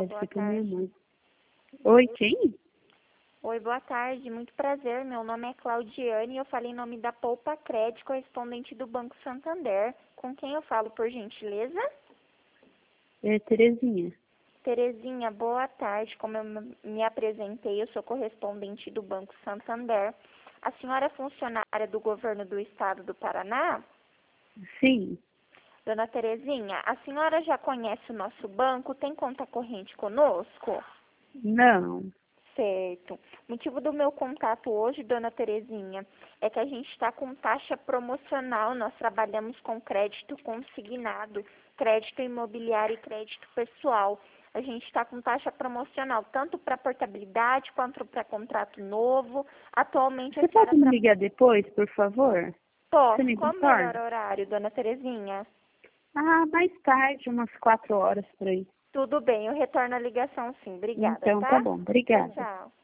Deve boa ser pra minha tarde. mãe. Oi, quem? Oi, boa tarde. Muito prazer. Meu nome é Claudiane e eu falei em nome da Poupa Crédito, correspondente do Banco Santander. Com quem eu falo, por gentileza? É Terezinha. Terezinha, boa tarde. Como eu me apresentei, eu sou correspondente do Banco Santander. A senhora é funcionária do governo do estado do Paraná? Sim. Dona Terezinha, a senhora já conhece o nosso banco? Tem conta corrente conosco? Não. Certo. O motivo do meu contato hoje, dona Terezinha, é que a gente está com taxa promocional. Nós trabalhamos com crédito consignado, crédito imobiliário e crédito pessoal. A gente está com taxa promocional tanto para portabilidade quanto para contrato novo. Atualmente a Você senhora pode me ligar depois, por favor? Você posso. me Qual o melhor retorna? horário, dona Terezinha? Ah, mais tarde, umas 4 horas por aí. Tudo bem, eu retorno a ligação sim. Obrigada, Então, tá tá? bom. Tchau, Obrigada. tchau.